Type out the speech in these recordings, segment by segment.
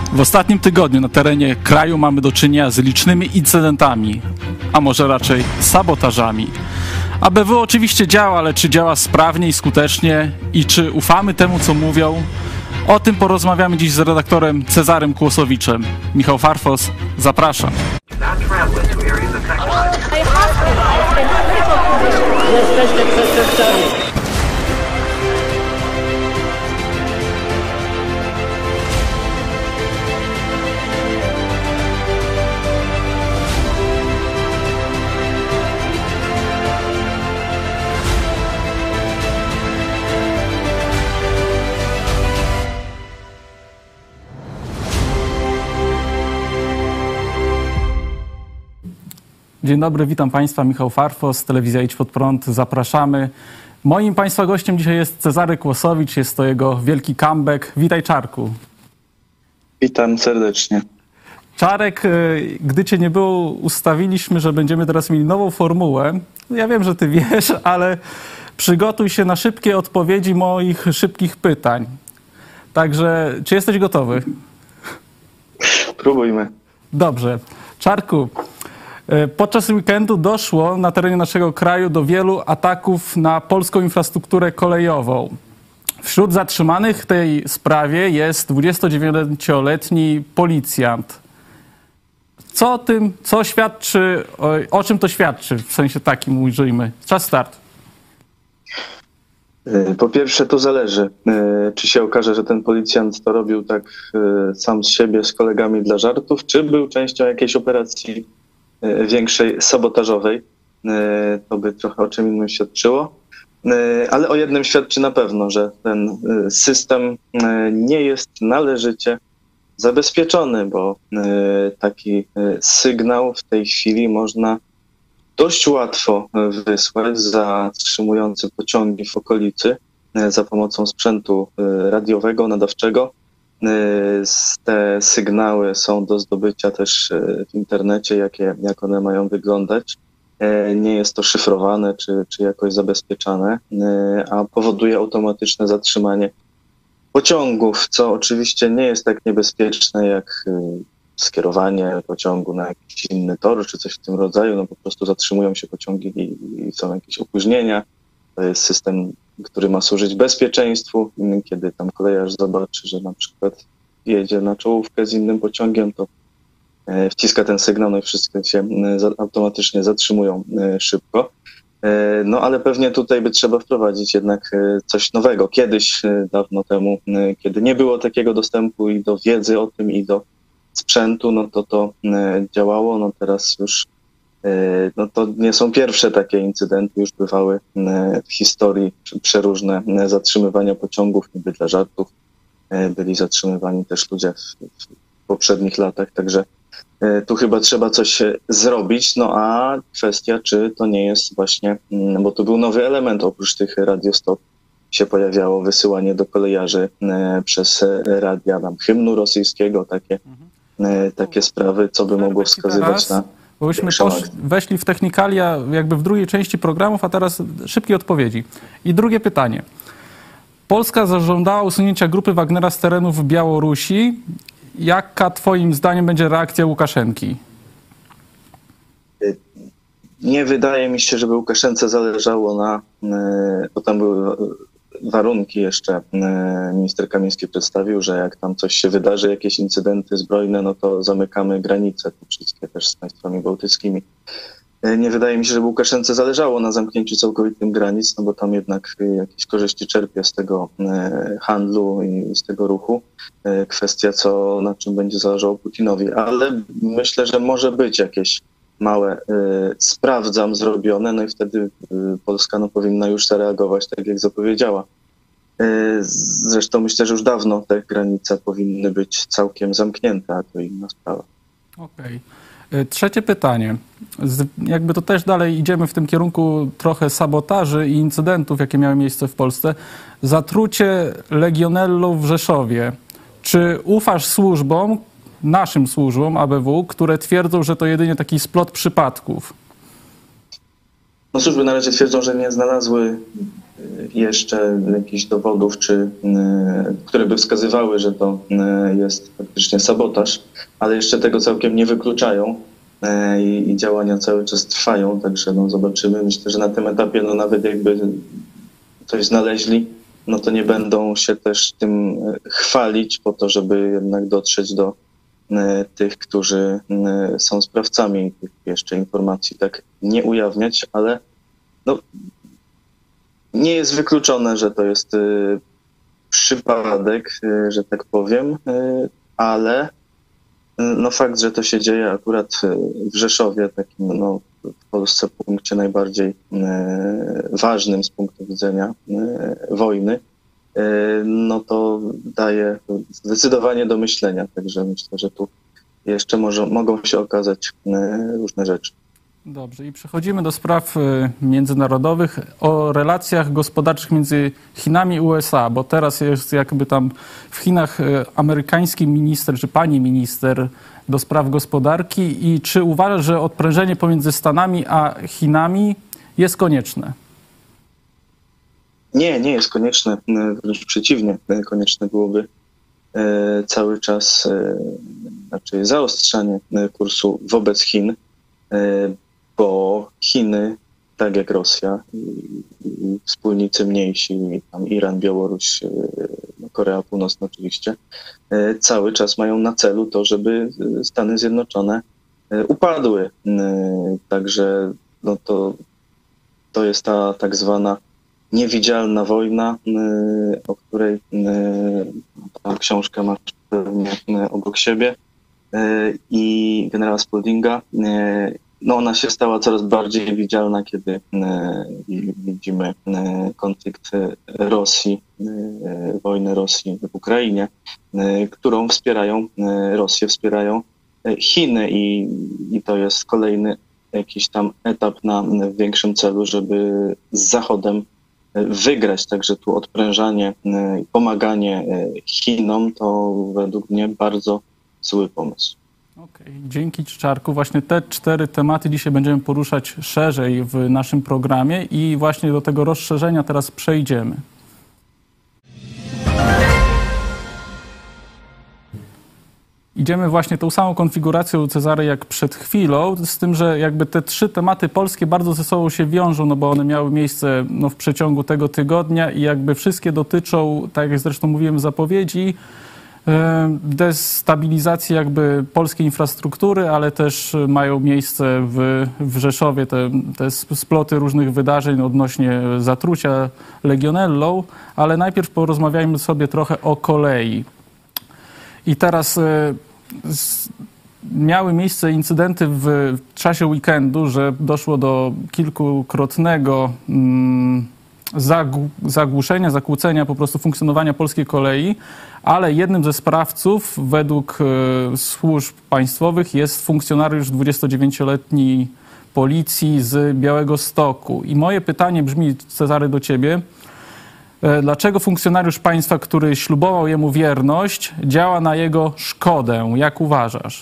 W ostatnim tygodniu na terenie kraju mamy do czynienia z licznymi incydentami, a może raczej sabotażami. ABW oczywiście działa, ale czy działa sprawnie i skutecznie i czy ufamy temu, co mówią? O tym porozmawiamy dziś z redaktorem Cezarym Kłosowiczem. Michał Farfos, zapraszam. Jesteście przestępcami. Dzień dobry, witam Państwa. Michał Farfos, Telewizja Idź Pod Prąd. Zapraszamy. Moim Państwa gościem dzisiaj jest Cezary Kłosowicz. Jest to jego wielki comeback. Witaj, Czarku. Witam serdecznie. Czarek, gdy Cię nie było, ustawiliśmy, że będziemy teraz mieli nową formułę. Ja wiem, że Ty wiesz, ale przygotuj się na szybkie odpowiedzi moich szybkich pytań. Także, czy jesteś gotowy? Próbujmy. Dobrze. Czarku, podczas weekendu doszło na terenie naszego kraju do wielu ataków na polską infrastrukturę kolejową. Wśród zatrzymanych w tej sprawie jest 29-letni policjant. Co świadczy, o czym to świadczy? W sensie takim ujrzyjmy. Czas start. Po pierwsze, to zależy, czy się okaże, że ten policjant to robił tak sam z siebie, z kolegami dla żartów, czy był częścią jakiejś operacji większej, sabotażowej. To by trochę o czym innym świadczyło. Ale o jednym świadczy na pewno, że ten system nie jest należycie zabezpieczony, bo taki sygnał w tej chwili można dość łatwo wysłać zatrzymujący pociągi w okolicy za pomocą sprzętu radiowego, nadawczego. Te sygnały są do zdobycia też w internecie, jak one mają wyglądać. Nie jest to szyfrowane czy jakoś zabezpieczane, a powoduje automatyczne zatrzymanie pociągów, co oczywiście nie jest tak niebezpieczne jak skierowanie pociągu na jakiś inny tor czy coś w tym rodzaju. No po prostu zatrzymują się pociągi i są jakieś opóźnienia. To jest system, który ma służyć bezpieczeństwu. Kiedy tam kolejarz zobaczy, że na przykład jedzie na czołówkę z innym pociągiem, to wciska ten sygnał, no i wszystkie się automatycznie zatrzymują szybko. No ale pewnie tutaj by trzeba wprowadzić jednak coś nowego. Kiedyś, dawno temu, kiedy nie było takiego dostępu i do wiedzy o tym, i do sprzętu, no to działało. No teraz już no to nie są pierwsze takie incydenty, już bywały w historii przeróżne zatrzymywania pociągów, niby dla żartów. Byli zatrzymywani też ludzie w poprzednich latach, także tu chyba trzeba coś zrobić. No a kwestia, czy to nie jest właśnie, bo to był nowy element, oprócz tych radiostop się pojawiało wysyłanie do kolejarzy przez radia tam hymnu rosyjskiego, takie sprawy, co by mogło wskazywać na... Bo byśmy weszli w technikalia jakby w drugiej części programów, a teraz szybkie odpowiedzi. I drugie pytanie. Polska zażądała usunięcia grupy Wagnera z terenów Białorusi. Jaka twoim zdaniem będzie reakcja Łukaszenki? Nie wydaje mi się, żeby Łukaszence zależało na... Bo tam były warunki jeszcze. Minister Kamiński przedstawił, że jak tam coś się wydarzy, jakieś incydenty zbrojne, no to zamykamy granice, te wszystkie też z państwami bałtyckimi. Nie wydaje mi się, żeby Łukaszence zależało na zamknięciu całkowitym granic, no bo tam jednak jakieś korzyści czerpie z tego handlu i z tego ruchu. Kwestia, na czym będzie zależało Putinowi. Ale myślę, że może być jakieś małe sprawdzam zrobione, no i wtedy Polska powinna już zareagować tak, jak zapowiedziała. Zresztą myślę, że już dawno te granice powinny być całkiem zamknięte, a to inna sprawa. Okej. Trzecie pytanie. Jakby to też dalej idziemy w tym kierunku trochę sabotaży i incydentów, jakie miały miejsce w Polsce. Zatrucie Legionellą w Rzeszowie. Czy ufasz służbom, naszym służbom ABW, które twierdzą, że to jedynie taki splot przypadków? No służby na razie twierdzą, że nie znalazły jeszcze jakichś dowodów czy które by wskazywały, że to jest faktycznie sabotaż, ale jeszcze tego całkiem nie wykluczają i działania cały czas trwają, także no zobaczymy. Myślę, że na tym etapie no nawet jakby coś znaleźli, no to nie będą się też tym chwalić po to, żeby jednak dotrzeć do tych, którzy są sprawcami tych jeszcze informacji, tak nie ujawniać, ale no, nie jest wykluczone, że to jest przypadek, że tak powiem, ale no fakt, że to się dzieje akurat w Rzeszowie, takim no, w Polsce punkcie najbardziej ważnym z punktu widzenia wojny, no to daje zdecydowanie do myślenia. Także myślę, że tu jeszcze mogą się okazać różne rzeczy. Dobrze, i przechodzimy do spraw międzynarodowych, o relacjach gospodarczych między Chinami i USA, bo teraz jest jakby tam w Chinach amerykański minister, czy pani minister do spraw gospodarki i czy uważa, że odprężenie pomiędzy Stanami a Chinami jest konieczne? Nie jest konieczne, wręcz przeciwnie, konieczne byłoby cały czas znaczy zaostrzanie kursu wobec Chin, bo Chiny, tak jak Rosja i wspólnicy mniejsi, tam Iran, Białoruś, Korea Północna oczywiście, cały czas mają na celu to, żeby Stany Zjednoczone upadły. Także no to jest ta tak zwana niewidzialna wojna, o której ta książka masz pewnie obok siebie i generała Spaldinga. No ona się stała coraz bardziej widzialna, kiedy widzimy konflikt Rosji, wojnę Rosji w Ukrainie, którą Rosję wspierają Chiny i to jest kolejny jakiś tam etap na większym celu, żeby z Zachodem wygrać. Także tu odprężanie i pomaganie Chinom to według mnie bardzo zły pomysł. Okej, dzięki Czarku. Właśnie te 4 tematy dzisiaj będziemy poruszać szerzej w naszym programie i właśnie do tego rozszerzenia teraz przejdziemy. Idziemy właśnie tą samą konfiguracją Cezary jak przed chwilą, z tym, że jakby te 3 tematy polskie bardzo ze sobą się wiążą, no bo one miały miejsce w przeciągu tego tygodnia i jakby wszystkie dotyczą, tak jak zresztą mówiłem w zapowiedzi, destabilizacji jakby polskiej infrastruktury, ale też mają miejsce w Rzeszowie te sploty różnych wydarzeń odnośnie zatrucia legionellą, ale najpierw porozmawiajmy sobie trochę o kolei. I teraz miały miejsce incydenty w czasie weekendu, że doszło do kilkukrotnego zagłuszenia, zakłócenia po prostu funkcjonowania polskiej kolei, ale jednym ze sprawców według służb państwowych jest funkcjonariusz 29-letni policji z Białegostoku. I moje pytanie brzmi, Cezary, do ciebie. Dlaczego funkcjonariusz państwa, który ślubował jemu wierność, działa na jego szkodę? Jak uważasz?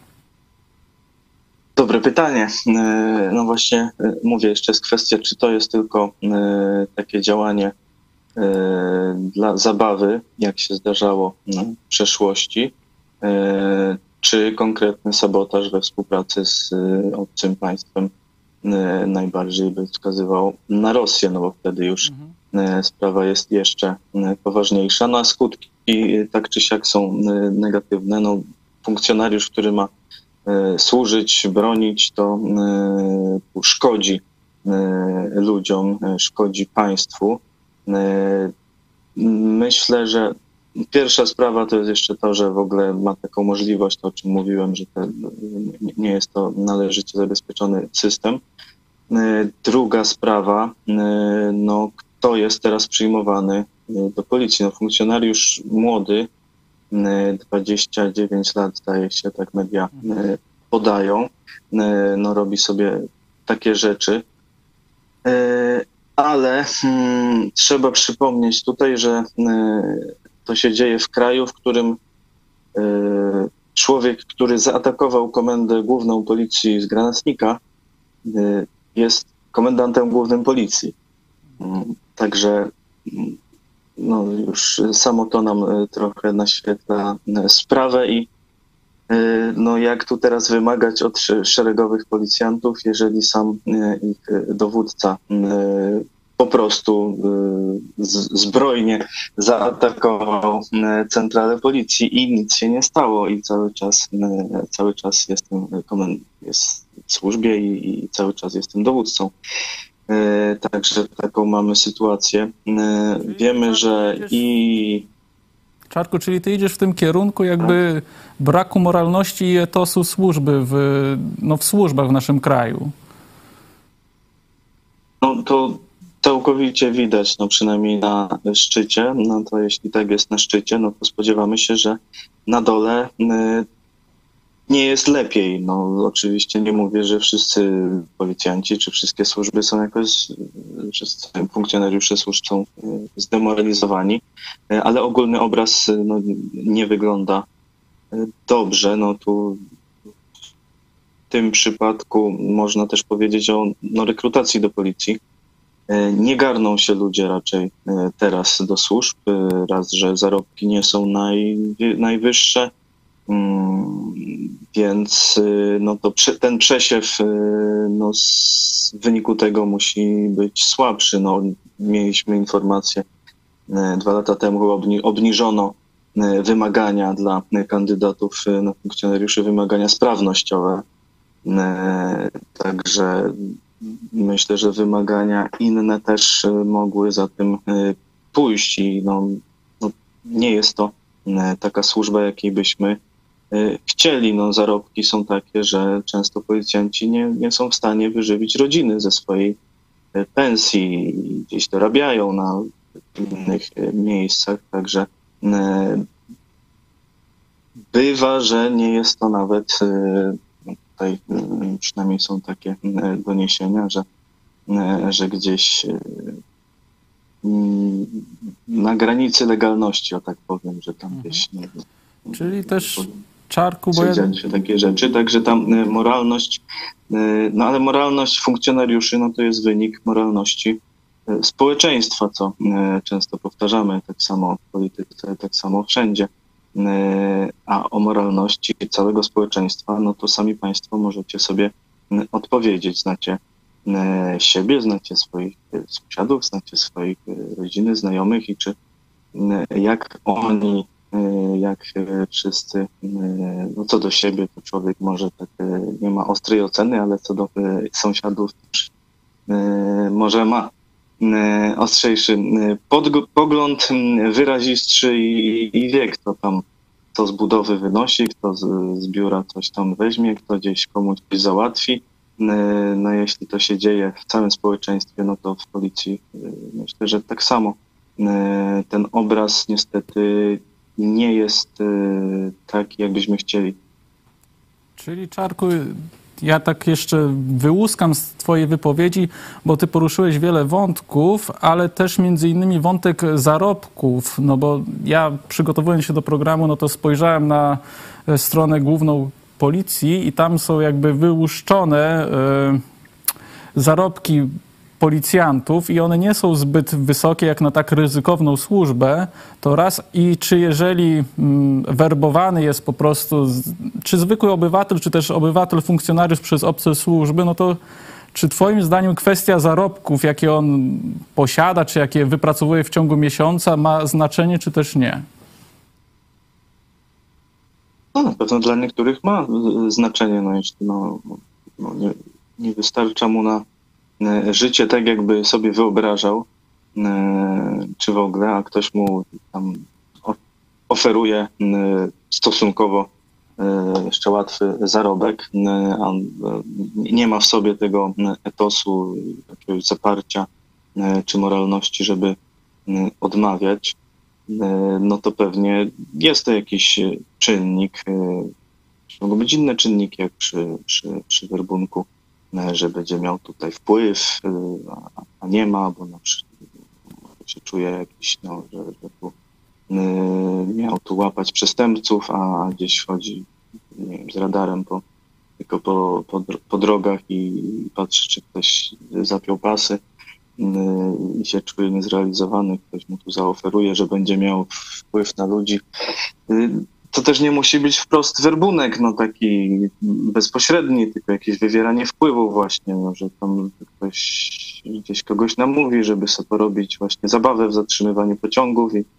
Dobre pytanie. No właśnie mówię, jeszcze jest kwestia, czy to jest tylko takie działanie dla zabawy, jak się zdarzało w przeszłości, czy konkretny sabotaż we współpracy z obcym państwem najbardziej by wskazywał na Rosję, no bo wtedy już sprawa jest jeszcze poważniejsza. No a skutki tak czy siak są negatywne. No, funkcjonariusz, który ma służyć, bronić, to szkodzi ludziom, szkodzi państwu. Myślę, że pierwsza sprawa to jest jeszcze to, że w ogóle ma taką możliwość, to o czym mówiłem, że nie jest to należycie zabezpieczony system. Druga sprawa, no kto jest teraz przyjmowany do policji? No, funkcjonariusz młody, 29 lat zdaje się, tak media podają, no robi sobie takie rzeczy, ale trzeba przypomnieć tutaj, że to się dzieje w kraju, w którym człowiek, który zaatakował komendę główną policji z granatnika, jest komendantem głównym policji. Także no już samo to nam trochę naświetla sprawę i no jak tu teraz wymagać od szeregowych policjantów, jeżeli sam ich dowódca po prostu zbrojnie zaatakował centralę policji i nic się nie stało i cały czas jestem jest w służbie i cały czas jestem dowódcą. Także taką mamy sytuację. Wiemy, że Czarku, czyli ty idziesz w tym kierunku jakby braku moralności i etosu służby w służbach w naszym kraju. No to całkowicie widać, no przynajmniej na szczycie. No to jeśli tak jest na szczycie, no to spodziewamy się, że na dole nie jest lepiej. No oczywiście nie mówię, że wszyscy policjanci czy wszystkie służby są jakoś, wszyscy funkcjonariusze służb są zdemoralizowani, ale ogólny obraz no, nie wygląda dobrze. No tu w tym przypadku można też powiedzieć o rekrutacji do policji. Nie garną się ludzie raczej teraz do służb, raz, że zarobki nie są najwyższe, więc no to ten przesiew no, z wyniku tego musi być słabszy. No, mieliśmy informację 2 lata temu, chyba obniżono wymagania dla kandydatów na funkcjonariuszy, wymagania sprawnościowe. Także myślę, że wymagania inne też mogły za tym pójść i no, nie jest to taka służba, jakiej byśmy chcieli. No, zarobki są takie, że często policjanci nie są w stanie wyżywić rodziny ze swojej pensji, gdzieś dorabiają na innych miejscach, także bywa, że nie jest to nawet, tutaj przynajmniej są takie doniesienia, że gdzieś na granicy legalności, o tak powiem, że tam gdzieś nie wiem. Czyli też, Czarku, dzieją się takie rzeczy, także tam moralność, no ale moralność funkcjonariuszy, no to jest wynik moralności społeczeństwa, co często powtarzamy, tak samo w polityce, tak samo wszędzie. A o moralności całego społeczeństwa, no to sami państwo możecie sobie odpowiedzieć. Znacie siebie, znacie swoich sąsiadów, znacie swoich rodziny, znajomych i czy jak oni, jak wszyscy, no co do siebie, to człowiek może tak nie ma ostrej oceny, ale co do sąsiadów też może ma ostrzejszy pogląd, wyrazistszy i wie, kto tam co z budowy wynosi, kto z biura coś tam weźmie, kto gdzieś komuś coś załatwi. No jeśli to się dzieje w całym społeczeństwie, no to w policji myślę, że tak samo. Ten obraz niestety nie jest taki, jakbyśmy chcieli. Czyli, Czarku, ja tak jeszcze wyłuskam z twojej wypowiedzi, bo ty poruszyłeś wiele wątków, ale też między innymi wątek zarobków, no bo ja przygotowując się do programu, no to spojrzałem na stronę główną policji i tam są jakby wyłuszczone zarobki policjantów i one nie są zbyt wysokie jak na tak ryzykowną służbę, to raz i czy jeżeli werbowany jest po prostu, czy zwykły obywatel, czy też obywatel, funkcjonariusz przez obce służby, no to czy twoim zdaniem kwestia zarobków, jakie on posiada, czy jakie wypracowuje w ciągu miesiąca, ma znaczenie, czy też nie? No, na pewno dla niektórych ma znaczenie, no jeśli nie wystarcza mu na życie tak, jakby sobie wyobrażał, czy w ogóle, a ktoś mu tam oferuje stosunkowo jeszcze łatwy zarobek, a on nie ma w sobie tego etosu, jakiegoś zaparcia czy moralności, żeby odmawiać, no to pewnie jest to jakiś czynnik. Mogą być inne czynniki, jak przy werbunku, że będzie miał tutaj wpływ, a nie ma, bo na przykład się czuje jakiś, że tu miał tu łapać przestępców, a gdzieś chodzi, nie wiem, z radarem tylko po drogach i patrzy, czy ktoś zapiął pasy. i się czuje niezrealizowany, ktoś mu tu zaoferuje, że będzie miał wpływ na ludzi. To też nie musi być wprost werbunek, no taki bezpośredni, tylko jakieś wywieranie wpływu właśnie, no, że tam ktoś gdzieś kogoś namówi, żeby sobie porobić właśnie zabawę w zatrzymywaniu pociągów i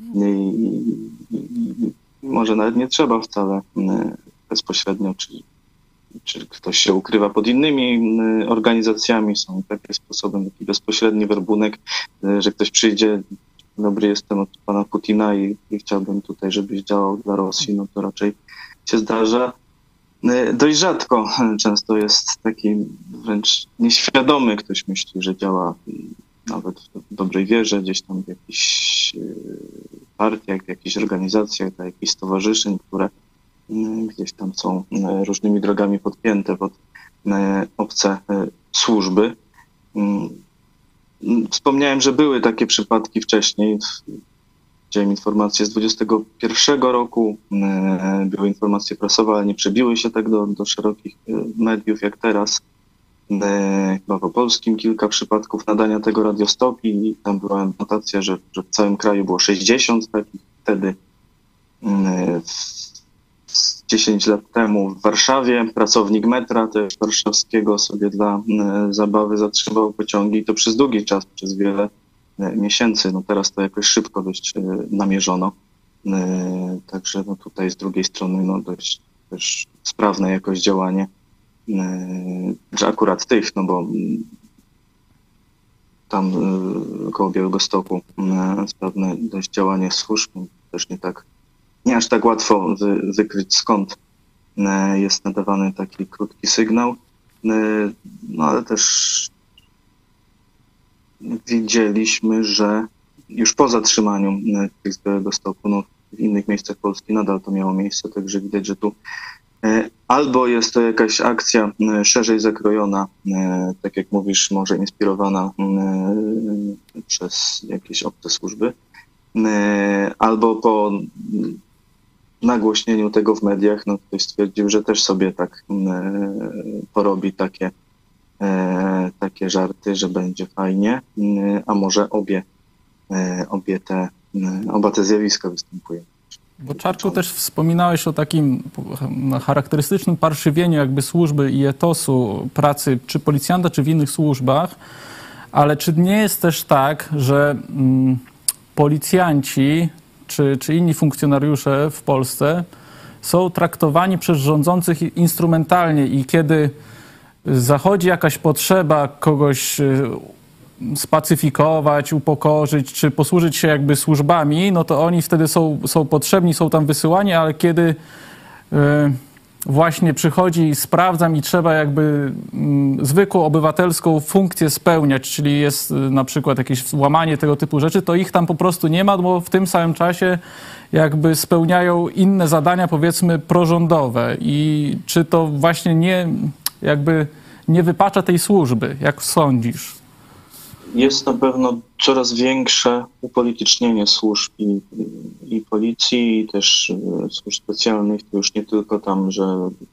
może nawet nie trzeba wcale bezpośrednio, czy ktoś się ukrywa pod innymi organizacjami, są takie sposoby, taki bezpośredni werbunek, że ktoś przyjdzie, dobry, jestem od pana Putina i chciałbym tutaj, żebyś działał dla Rosji, no to raczej się zdarza dość rzadko. Często jest taki wręcz nieświadomy, ktoś myśli, że działa nawet w dobrej wierze, gdzieś tam w jakichś partiach, w jakichś organizacjach, w jakichś stowarzyszeń, które gdzieś tam są różnymi drogami podpięte pod obce służby. Wspomniałem, że były takie przypadki wcześniej. Widziałem informacje z 2021 roku, były informacje prasowe, ale nie przebiły się tak do szerokich mediów jak teraz. Chyba w Opolskim kilka przypadków nadania tego radiostopii i tam była notacja, że w całym kraju było 60 takich. Wtedy 10 lat temu w Warszawie pracownik metra też warszawskiego sobie dla zabawy zatrzymał pociągi i to przez długi czas, przez wiele miesięcy. No teraz to jakoś szybko dość namierzono. Także no tutaj z drugiej strony no dość też sprawne jakoś działanie, że akurat tych, no bo tam koło Białegostoku sprawne dość działanie służb, też nie aż tak łatwo wykryć, skąd jest nadawany taki krótki sygnał. No ale też widzieliśmy, że już po zatrzymaniu tych z Białegostoku, no w innych miejscach Polski nadal to miało miejsce, także widać, że tu albo jest to jakaś akcja szerzej zakrojona, tak jak mówisz, może inspirowana przez jakieś obce służby, albo po nagłośnieniu tego w mediach, no ktoś stwierdził, że też sobie tak porobi takie żarty, że będzie fajnie, a może oba te zjawiska występują. Bo Czarku, też wspominałeś o takim charakterystycznym parszywieniu jakby służby i etosu pracy czy policjanta, czy w innych służbach, ale czy nie jest też tak, że policjanci czy inni funkcjonariusze w Polsce są traktowani przez rządzących instrumentalnie i kiedy zachodzi jakaś potrzeba kogoś spacyfikować, upokorzyć, czy posłużyć się jakby służbami, no to oni wtedy są potrzebni, są tam wysyłani, ale kiedy właśnie przychodzi sprawdzam i trzeba jakby zwykłą obywatelską funkcję spełniać, czyli jest na przykład jakieś łamanie tego typu rzeczy, to ich tam po prostu nie ma, bo w tym samym czasie jakby spełniają inne zadania, powiedzmy, prorządowe. I czy to właśnie nie wypacza tej służby? Jak sądzisz? Jest na pewno coraz większe upolitycznienie służb i policji, i też służb specjalnych. To już nie tylko tam, że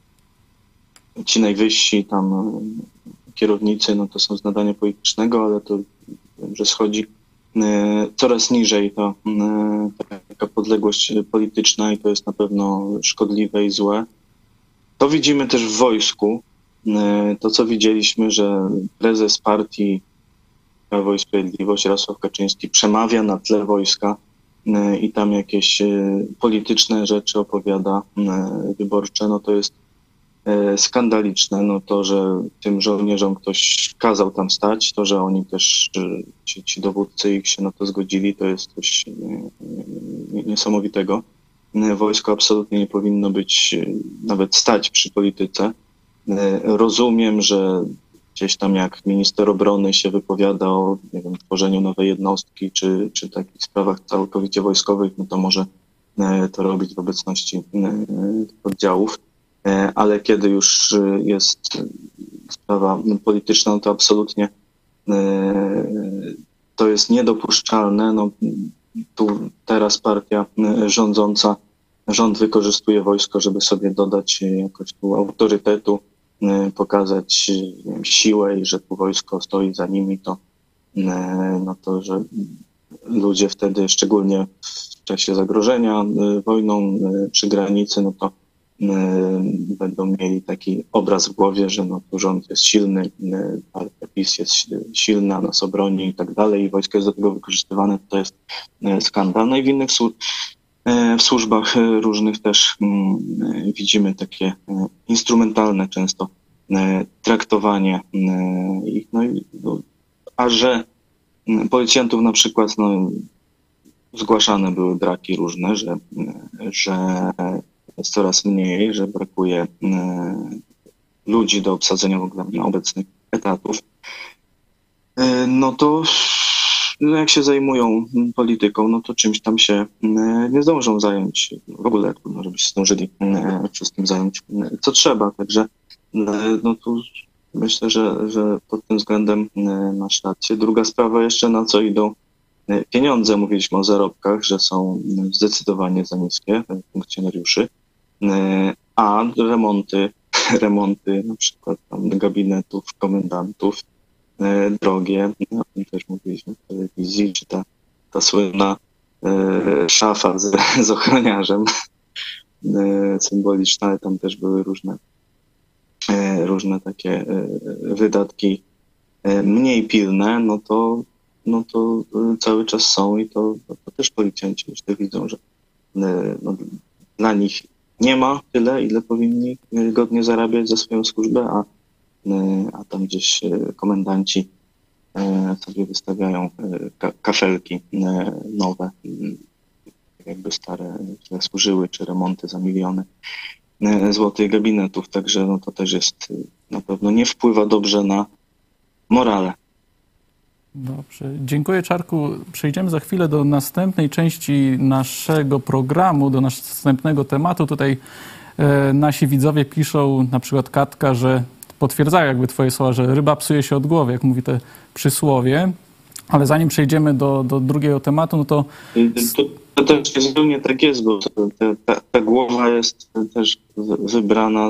ci najwyżsi tam kierownicy, no to są z nadania politycznego, ale to, że schodzi coraz niżej taka podległość polityczna i to jest na pewno szkodliwe i złe. To widzimy też w wojsku. To, co widzieliśmy, że prezes partii Prawo i Sprawiedliwość, Jarosław Kaczyński, przemawia na tle wojska i tam jakieś polityczne rzeczy opowiada, wyborcze, no to jest skandaliczne. No to, że tym żołnierzom ktoś kazał tam stać, to, że oni też, ci dowódcy ich się na to zgodzili, to jest coś niesamowitego. Wojsko absolutnie nie powinno być, nawet stać przy polityce. Rozumiem, że gdzieś tam jak minister obrony się wypowiada o, nie wiem, tworzeniu nowej jednostki, czy takich sprawach całkowicie wojskowych, no to może to robić w obecności oddziałów. Ale kiedy już jest sprawa polityczna, no to absolutnie to jest niedopuszczalne. No, tu teraz partia rządząca, rząd wykorzystuje wojsko, żeby sobie dodać jakoś tu autorytetu, pokazać, nie wiem, siłę i że tu wojsko stoi za nimi, to no to, że ludzie wtedy, szczególnie w czasie zagrożenia wojną przy granicy, no to będą mieli taki obraz w głowie, że no tu rząd jest silny, partia PiS jest silna, nas obroni i tak dalej i wojsko jest do tego wykorzystywane, to jest skandal. No i w innych w służbach różnych też widzimy takie instrumentalne często traktowanie ich. A że policjantów na przykład zgłaszane były braki różne, że jest coraz mniej, że brakuje ludzi do obsadzenia w ogóle obecnych etatów, no to jak się zajmują polityką, no to czymś tam się nie zdążą zająć. W ogóle trudno, żeby się zdążyli wszystkim zająć, co trzeba. Także no tu myślę, że pod tym względem masz rację. Druga sprawa jeszcze, na co idą pieniądze. Mówiliśmy o zarobkach, że są zdecydowanie za niskie funkcjonariuszy, a remonty na przykład tam gabinetów, komendantów, drogie, o tym też mówiliśmy w telewizji, czy ta słynna szafa z ochroniarzem symboliczna, ale tam też były różne takie wydatki mniej pilne, no to cały czas są i to też policjanci myślę widzą, że dla nich nie ma tyle, ile powinni godnie zarabiać za swoją służbę, a tam gdzieś komendanci sobie wystawiają kafelki nowe, jakby stare źle służyły, czy remonty za miliony złotych gabinetów, także no to też jest na pewno nie wpływa dobrze na morale. Dobrze, dziękuję Czarku. Przejdziemy za chwilę do następnej części naszego programu, do następnego tematu. Tutaj nasi widzowie piszą, na przykład Katka, że potwierdzają jakby twoje słowa, że ryba psuje się od głowy, jak mówi te przysłowie. Ale zanim przejdziemy do drugiego tematu, no to... To też zupełnie tak jest, bo ta głowa jest też wybrana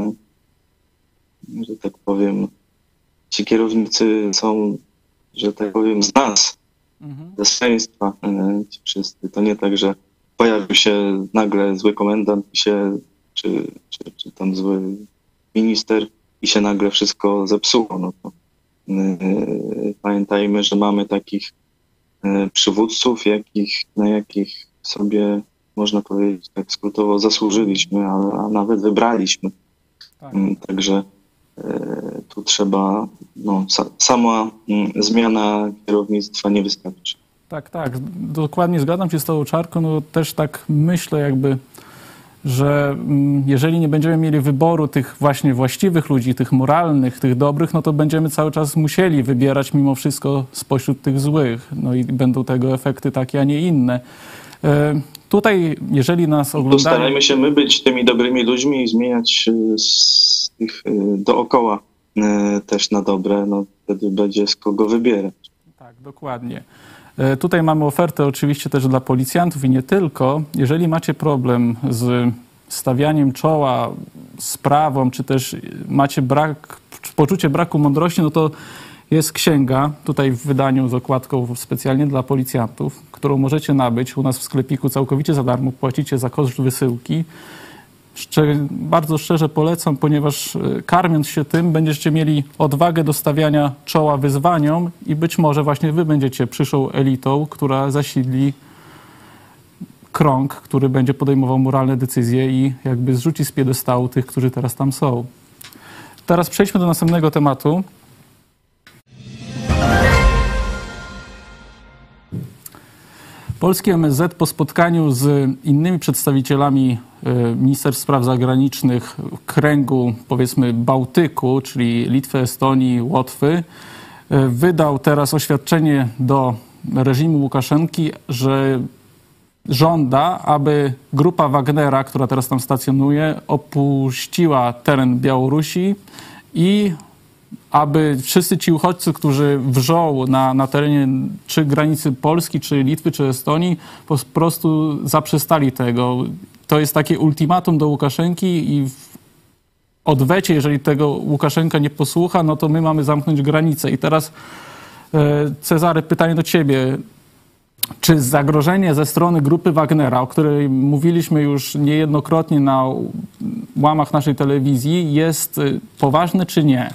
że tak powiem, ci kierownicy są, że tak powiem, z nas, ze państwa, ci wszyscy. To nie tak, że pojawił się nagle zły komendant czy tam zły minister i się nagle wszystko zepsuło. No to pamiętajmy, że mamy takich przywódców, na jakich sobie, można powiedzieć, tak skrótowo zasłużyliśmy, a nawet wybraliśmy. Tak. Także tu trzeba, sama zmiana kierownictwa nie wystarczy. Tak, dokładnie zgadzam się z tobą, Czarko. No też tak myślę jakby, że jeżeli nie będziemy mieli wyboru tych właśnie właściwych ludzi, tych moralnych, tych dobrych, no to będziemy cały czas musieli wybierać mimo wszystko spośród tych złych. No i będą tego efekty takie, a nie inne. Tutaj, jeżeli nas oglądają... Starajmy się my być tymi dobrymi ludźmi i zmieniać z tych dookoła też na dobre, no wtedy będzie z kogo wybierać. Tak, dokładnie. Tutaj mamy ofertę oczywiście też dla policjantów i nie tylko. Jeżeli macie problem z stawianiem czoła sprawom, czy też macie poczucie braku mądrości, no to jest księga, tutaj w wydaniu z okładką specjalnie dla policjantów, którą możecie nabyć u nas w sklepiku całkowicie za darmo, płacicie za koszt wysyłki. Bardzo szczerze polecam, ponieważ karmiąc się tym, będziecie mieli odwagę do stawiania czoła wyzwaniom i być może właśnie wy będziecie przyszłą elitą, która zasidli krąg, który będzie podejmował moralne decyzje i jakby zrzuci z piedestału tych, którzy teraz tam są. Teraz przejdźmy do następnego tematu. Polski MSZ po spotkaniu z innymi przedstawicielami Ministerstw Spraw Zagranicznych kręgu, powiedzmy, Bałtyku, czyli Litwy, Estonii, Łotwy, wydał teraz oświadczenie do reżimu Łukaszenki, że żąda, aby grupa Wagnera, która teraz tam stacjonuje, opuściła teren Białorusi i aby wszyscy ci uchodźcy, którzy wrzą na terenie czy granicy Polski, czy Litwy, czy Estonii, po prostu zaprzestali tego. To jest takie ultimatum do Łukaszenki i w odwecie, jeżeli tego Łukaszenka nie posłucha, no to my mamy zamknąć granicę. I teraz Cezary, pytanie do ciebie. Czy zagrożenie ze strony grupy Wagnera, o której mówiliśmy już niejednokrotnie na łamach naszej telewizji, jest poważne czy nie?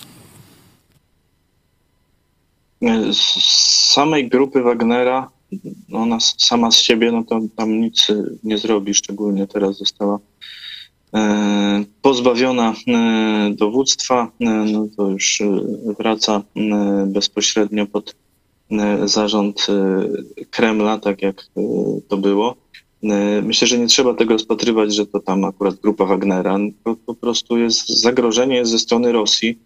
Z samej grupy Wagnera, ona sama z siebie, no to tam nic nie zrobi, szczególnie teraz została pozbawiona dowództwa, no to już wraca bezpośrednio pod zarząd Kremla, tak jak to było. Myślę, że nie trzeba tego rozpatrywać, że to tam akurat grupa Wagnera. Po prostu jest zagrożenie ze strony Rosji,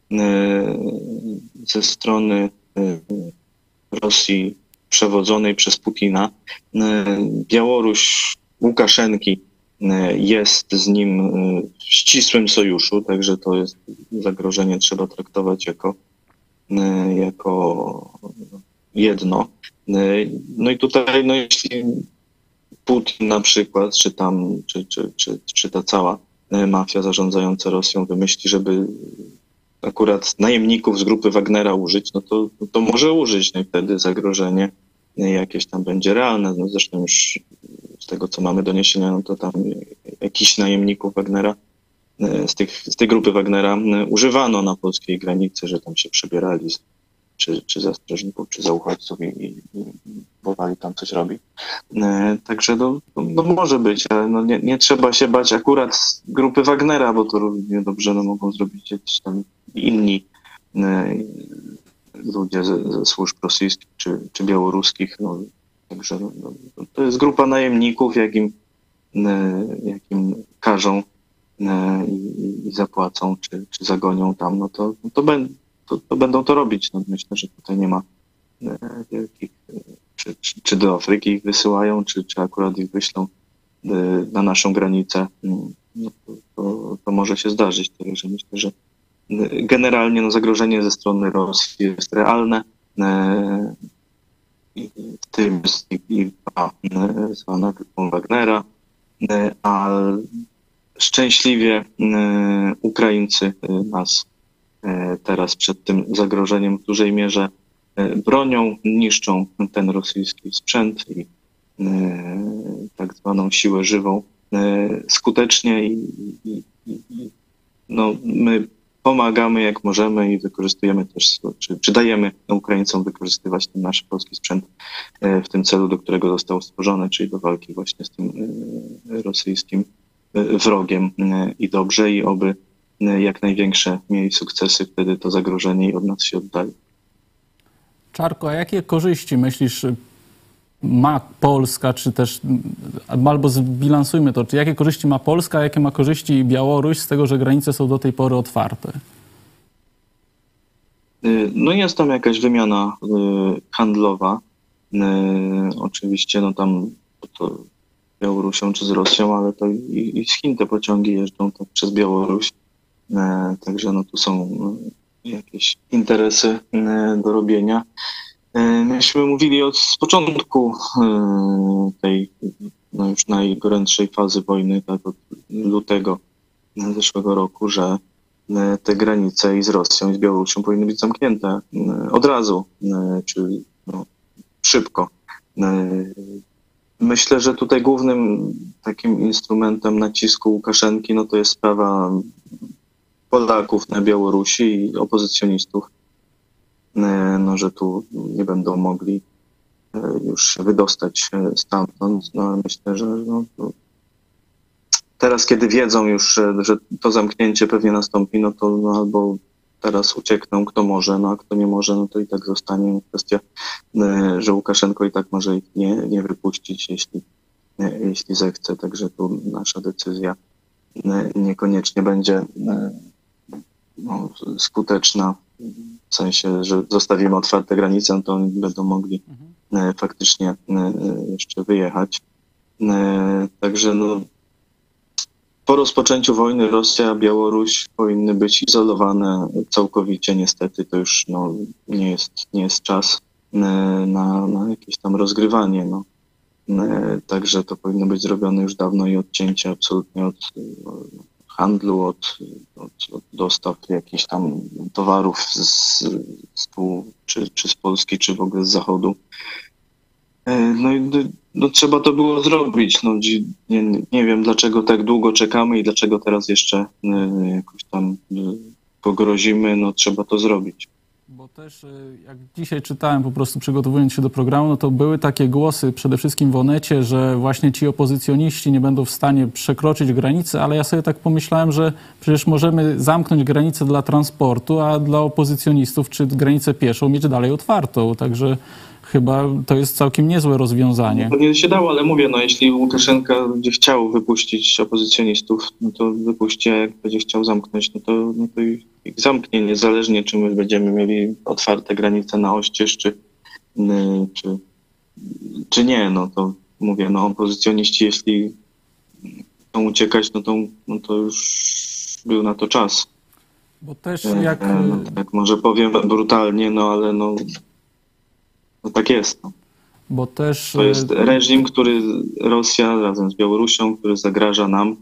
ze strony Rosji przewodzonej przez Putina. Białoruś Łukaszenki jest z nim w ścisłym sojuszu, także to jest zagrożenie, trzeba traktować jako jedno. No i tutaj, no jeśli Putin na przykład, czy ta cała mafia zarządzająca Rosją wymyśli, żeby akurat najemników z grupy Wagnera użyć, no to może użyć, no i wtedy zagrożenie jakieś tam będzie realne. No zresztą już z tego, co mamy doniesienia, no to tam jakichś najemników Wagnera z tej grupy Wagnera używano na polskiej granicy, że tam się przebierali czy za strażników, czy za uchodźców i próbowali tam coś robić. Także no może być, ale no nie trzeba się bać akurat grupy Wagnera, bo to równie dobrze mogą zrobić jakieś tam inni ludzie ze służb rosyjskich czy białoruskich. No, także to jest grupa najemników, jakim każą i zapłacą, czy zagonią tam, no to będą to robić. No, myślę, że tutaj nie ma wielkich, czy do Afryki ich wysyłają, czy akurat ich wyślą na naszą granicę, no, to może się zdarzyć. Także myślę, że generalnie no, zagrożenie ze strony Rosji jest realne. W tym jest i zwana grupą Wagnera, a szczęśliwie Ukraińcy nas teraz przed tym zagrożeniem w dużej mierze bronią, niszczą ten rosyjski sprzęt i tak zwaną siłę żywą skutecznie i no, my pomagamy jak możemy i wykorzystujemy też, czy dajemy Ukraińcom wykorzystywać ten nasz polski sprzęt w tym celu, do którego został stworzony, czyli do walki właśnie z tym rosyjskim wrogiem i dobrze i oby jak największe mieli sukcesy, wtedy to zagrożenie i od nas się oddali. Czarko, a jakie korzyści myślisz ma Polska, czy też albo zbilansujmy to, czy jakie korzyści ma Polska, a jakie ma korzyści Białoruś z tego, że granice są do tej pory otwarte? No jest tam jakaś wymiana handlowa. Oczywiście no tam to Białorusią czy z Rosją, ale to i z Chin te pociągi jeżdżą tak przez Białoruś. Także no tu są jakieś interesy do robienia. Myśmy mówili z początku tej no już najgorętszej fazy wojny, tak od lutego zeszłego roku, że te granice i z Rosją, i z Białorusią powinny być zamknięte od razu, czyli no, szybko. Myślę, że tutaj głównym takim instrumentem nacisku Łukaszenki no to jest sprawa Polaków na Białorusi i opozycjonistów, no, że tu nie będą mogli już się wydostać stamtąd. No, myślę, że no, teraz, kiedy wiedzą już, że to zamknięcie pewnie nastąpi, no to no, albo teraz uciekną, kto może, no a kto nie może, no to i tak zostanie. Kwestia, że Łukaszenko i tak może ich nie wypuścić, jeśli zechce. Także tu nasza decyzja niekoniecznie będzie no, skuteczna, w sensie, że zostawimy otwarte granice, no to oni będą mogli faktycznie jeszcze wyjechać. Także no, po rozpoczęciu wojny Rosja, Białoruś powinny być izolowane całkowicie. Niestety to już no, nie jest czas na jakieś tam rozgrywanie. No. Także to powinno być zrobione już dawno i odcięcie absolutnie od handlu, od dostaw jakichś tam towarów czy z Polski, czy w ogóle z Zachodu. No i trzeba to było zrobić. No, nie wiem, dlaczego tak długo czekamy i dlaczego teraz jeszcze jakoś tam pogrozimy. No, trzeba to zrobić. Bo też jak dzisiaj czytałem, po prostu przygotowując się do programu, no to były takie głosy przede wszystkim w Onecie, że właśnie ci opozycjoniści nie będą w stanie przekroczyć granicy, ale ja sobie tak pomyślałem, że przecież możemy zamknąć granicę dla transportu, a dla opozycjonistów czy granicę pieszą mieć dalej otwartą. Także chyba to jest całkiem niezłe rozwiązanie. To nie się dało, ale mówię, no jeśli Łukaszenka będzie chciał wypuścić opozycjonistów, no to wypuści, a jak będzie chciał zamknąć, no to ich zamknie, niezależnie czy my będziemy mieli otwarte granice na oścież, czy nie. No to mówię, no opozycjoniści, jeśli chcą uciekać, no to już był na to czas. Bo też jak... No, tak może powiem brutalnie, no ale no tak jest. No. Bo też... To jest reżim, który Rosja razem z Białorusią, który zagraża nam.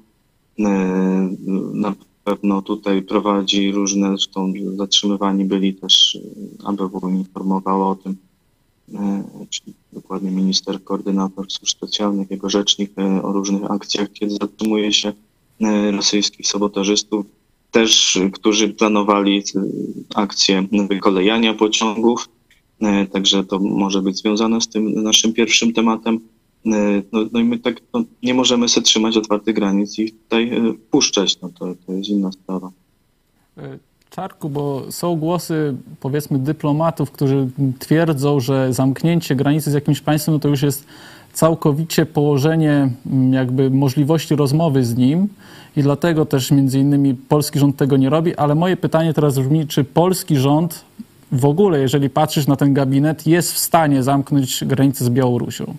Na pewno tutaj prowadzi różne, zresztą zatrzymywani byli też, ABW informowała o tym, czyli dokładnie minister, koordynator służb specjalnych, jego rzecznik o różnych akcjach, kiedy zatrzymuje się rosyjskich sabotażystów, też którzy planowali akcje wykolejania pociągów. Także to może być związane z tym naszym pierwszym tematem. No i my tak nie możemy sobie trzymać otwartych granic i tutaj wpuszczać. No to jest inna sprawa. Czarku, bo są głosy, powiedzmy, dyplomatów, którzy twierdzą, że zamknięcie granicy z jakimś państwem, no to już jest całkowicie położenie jakby możliwości rozmowy z nim i dlatego też między innymi polski rząd tego nie robi, ale moje pytanie teraz brzmi, czy polski rząd w ogóle, jeżeli patrzysz na ten gabinet, jest w stanie zamknąć granicę z Białorusią?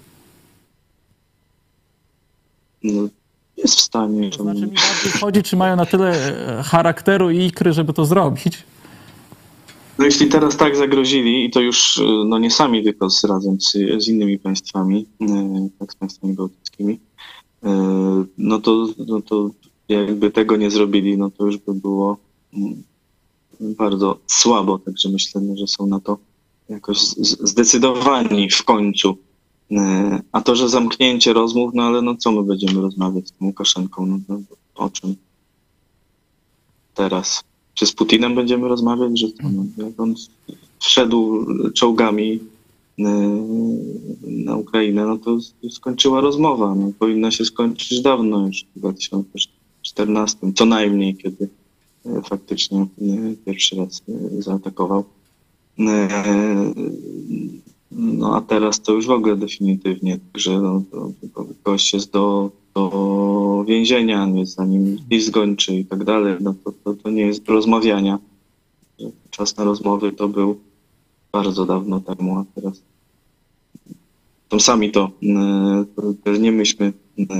No, jest w stanie. To znaczy mi bardziej chodzi, czy mają na tyle charakteru i ikry, żeby to zrobić? No jeśli teraz tak zagrozili i to już no nie sami, tylko razem z innymi państwami, tak z państwami bałtyckimi, no to jakby tego nie zrobili, no to już by było bardzo słabo, także myślę, że są na to jakoś zdecydowani w końcu. A to, że zamknięcie rozmów, no ale no co my będziemy rozmawiać z tym Łukaszenką? No, o czym teraz? Czy z Putinem będziemy rozmawiać? Że co, no, jak on wszedł czołgami na Ukrainę, no to skończyła rozmowa. No, powinna się skończyć dawno, już w 2014, co najmniej, kiedy faktycznie pierwszy raz zaatakował. No a teraz to już w ogóle definitywnie, że no, gość jest do więzienia, nie zanim list skończy i tak dalej. No to nie jest do rozmawiania. Czas na rozmowy to był bardzo dawno temu, a teraz sami to nie myśmy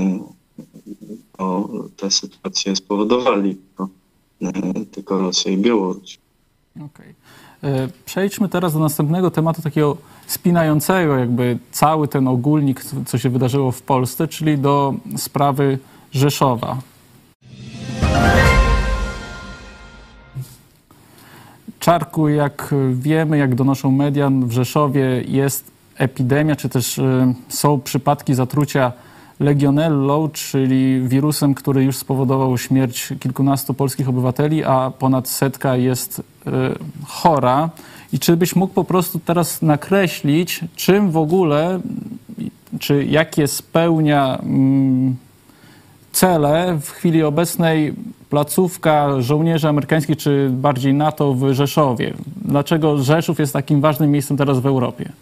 tę sytuację spowodowali, tylko Rosja i Białoruś. Okej. Przejdźmy teraz do następnego tematu, takiego spinającego jakby cały ten ogólnik, co się wydarzyło w Polsce, czyli do sprawy Rzeszowa. Czarku, jak wiemy, jak donoszą media, w Rzeszowie jest epidemia, czy też są przypadki zatrucia legionellą, czyli wirusem, który już spowodował śmierć kilkunastu polskich obywateli, a ponad 100 jest chora. I czy byś mógł po prostu teraz nakreślić, czym w ogóle, czy jakie spełnia cele w chwili obecnej placówka żołnierzy amerykańskich, czy bardziej NATO w Rzeszowie? Dlaczego Rzeszów jest takim ważnym miejscem teraz w Europie?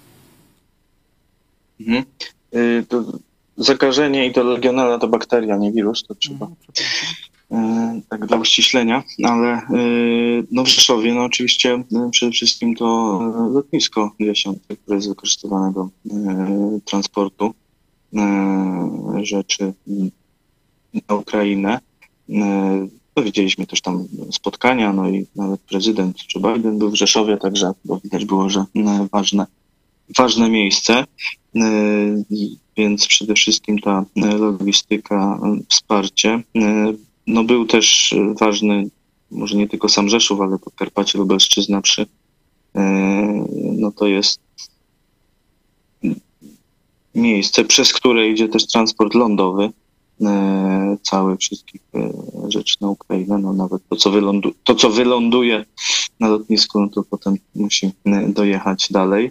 To zakażenie i to legionella to bakteria, nie wirus, to trzeba tak dla uściślenia, ale no w Rzeszowie no oczywiście przede wszystkim to lotnisko G-10, które jest wykorzystywane do transportu rzeczy na Ukrainę. No, widzieliśmy też tam spotkania, no i nawet prezydent Joe Biden był w Rzeszowie, także widać było, że ważne miejsce, więc przede wszystkim ta logistyka, wsparcie. no był też ważny, może nie tylko sam Rzeszów, ale Podkarpacie, Lubelszczyzna no to jest miejsce, przez które idzie też transport lądowy, cały wszystkich rzeczy na Ukrainę, no nawet to, co wyląduje na lotnisku, no to potem musi dojechać dalej.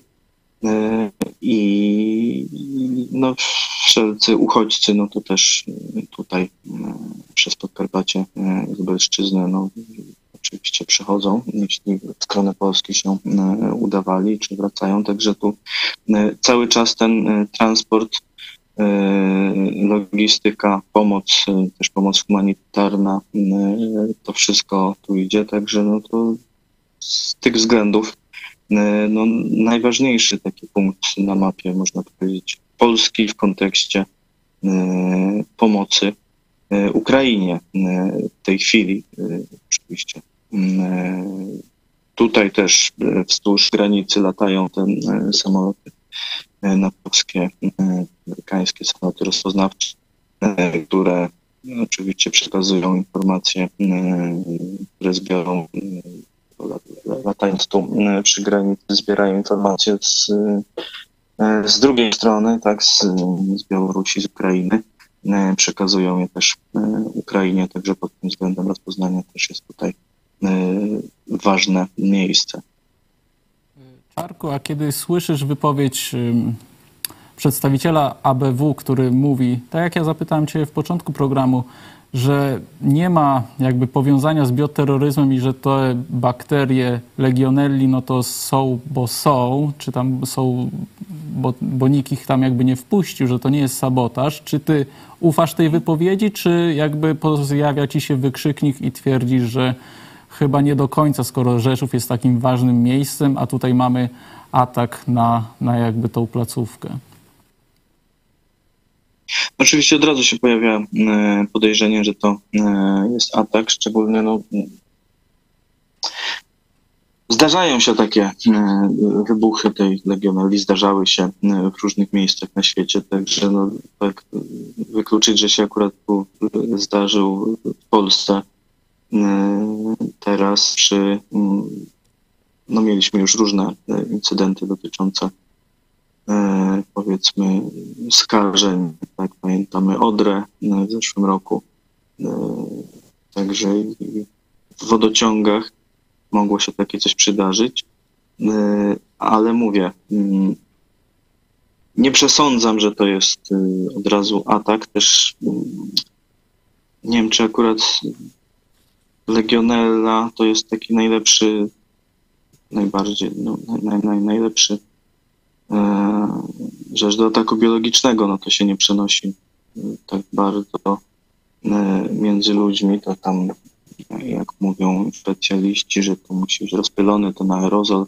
I no wszelcy uchodźcy, no to też tutaj przez Podkarpacie, Lubelszczyznę, no oczywiście przychodzą, jeśli w stronę Polski się udawali, czy wracają, także tu cały czas ten transport, logistyka, pomoc, też pomoc humanitarna, to wszystko tu idzie, także no to z tych względów no, najważniejszy taki punkt na mapie, można powiedzieć, Polski w kontekście pomocy Ukrainie w tej chwili oczywiście. Tutaj też wzdłuż granicy latają te samoloty natowskie, amerykańskie samoloty rozpoznawcze, które oczywiście przekazują informacje, które zbiorą, latając tu przy granicy, zbierają informacje z drugiej strony, tak, z Białorusi, z Ukrainy. Przekazują je też Ukrainie, także pod tym względem rozpoznania też jest tutaj ważne miejsce. Czarku, a kiedy słyszysz wypowiedź przedstawiciela ABW, który mówi, tak jak ja zapytałem cię w początku programu, że nie ma jakby powiązania z bioterroryzmem i że te bakterie Legionelli no to są, czy tam są, bo nikt ich tam jakby nie wpuścił, że to nie jest sabotaż. Czy ty ufasz tej wypowiedzi, czy jakby pojawia ci się wykrzyknik i twierdzisz, że chyba nie do końca, skoro Rzeszów jest takim ważnym miejscem, a tutaj mamy atak na jakby tą placówkę? Oczywiście od razu się pojawia podejrzenie, że to jest atak, szczególnie no, zdarzają się takie wybuchy tej Legionelli, zdarzały się w różnych miejscach na świecie, także no, tak wykluczyć, że się akurat tu zdarzył w Polsce teraz no mieliśmy już różne incydenty dotyczące powiedzmy skażeń, tak pamiętamy Odrę w zeszłym roku, także w wodociągach mogło się takie coś przydarzyć, ale mówię, nie przesądzam, że to jest od razu atak, też nie wiem, czy akurat Legionella to jest taki najlepszy, najbardziej, no, najlepszy rzecz do ataku biologicznego, no to się nie przenosi tak bardzo między ludźmi, to tam, jak mówią specjaliści, że to musi być rozpylony ten aerozol,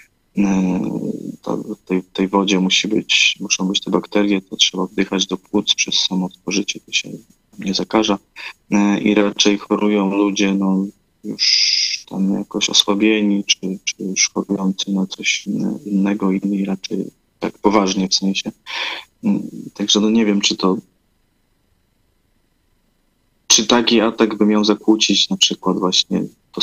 w tej wodzie muszą być te bakterie, to trzeba wdychać do płuc, przez samo spożycie to się nie zakaża i raczej chorują ludzie, no już tam jakoś osłabieni, czy już chorujący na coś innego, inni raczej tak poważnie w sensie. Także no nie wiem, czy taki atak by miał zakłócić na przykład właśnie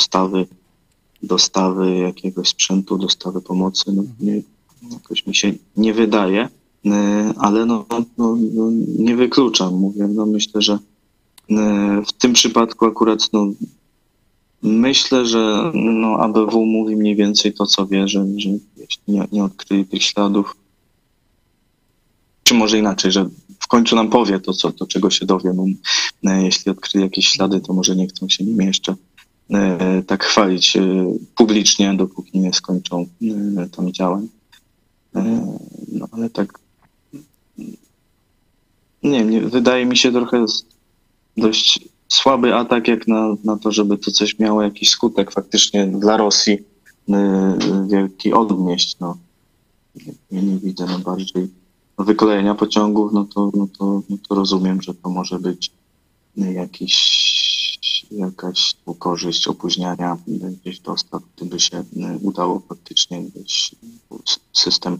dostawy jakiegoś sprzętu, dostawy pomocy, no jakoś mi się nie wydaje, ale no, nie wykluczam, mówię, no myślę, że w tym przypadku akurat no myślę, że no ABW mówi mniej więcej to, co wie, że jeśli nie odkryli tych śladów, czy może inaczej, że w końcu nam powie to czego się dowie. No, jeśli odkryli jakieś ślady, to może nie chcą się nimi jeszcze tak chwalić publicznie, dopóki nie skończą tam działań. No ale tak nie wydaje mi się trochę dość słaby atak jak na to, żeby to coś miało jakiś skutek faktycznie dla Rosji wielki odnieść. No. Nie widzę, no bardziej wykolejenia pociągów, no to rozumiem, że to może być jakaś korzyść opóźniania gdzieś dostaw, gdyby się udało faktycznie gdzieś system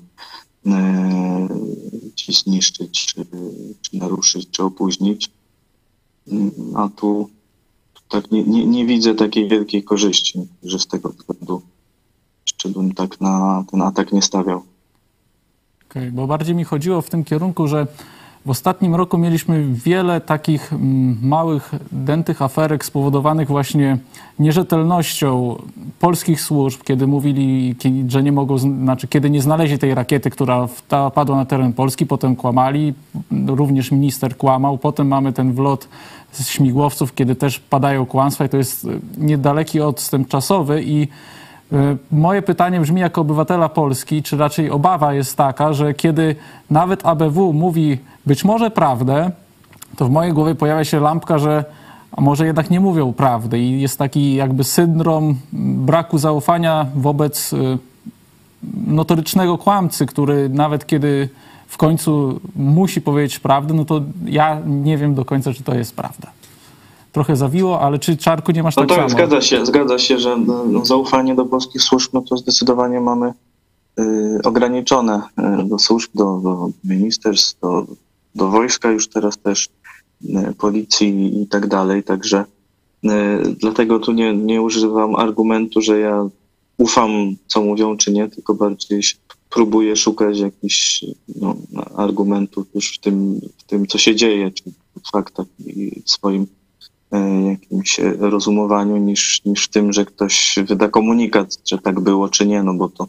ci zniszczyć, czy naruszyć, czy opóźnić. A tu tak nie widzę takiej wielkiej korzyści, że z tego względu jeszcze bym tak na ten atak nie stawiał. Okej, bo bardziej mi chodziło w tym kierunku, że w ostatnim roku mieliśmy wiele takich małych, dętych aferek spowodowanych właśnie nierzetelnością polskich służb, kiedy mówili, że nie mogą, znaczy kiedy nie znaleźli tej rakiety, która padła na teren Polski, potem kłamali, również minister kłamał, potem mamy ten wlot z śmigłowców, kiedy też padają kłamstwa i to jest niedaleki odstęp czasowy i moje pytanie brzmi jako obywatela Polski, czy raczej obawa jest taka, że kiedy nawet ABW mówi być może prawdę, to w mojej głowie pojawia się lampka, że a może jednak nie mówią prawdy i jest taki jakby syndrom braku zaufania wobec notorycznego kłamcy, który nawet kiedy w końcu musi powiedzieć prawdę, no to ja nie wiem do końca, czy to jest prawda. Trochę zawiło, ale czy, Czarku, nie masz No tak to samo? zgadza się, że zaufanie do polskich służb, no to zdecydowanie mamy ograniczone do służb, do ministerstw, do wojska już teraz też, policji i tak dalej. Także dlatego tu nie używam argumentu, że ja ufam, co mówią, czy nie, tylko bardziej próbuję szukać jakichś argumentów już w tym, co się dzieje, czy w faktach i w swoim jakimś rozumowaniu niż w tym, że ktoś wyda komunikat, że tak było, czy nie, no bo to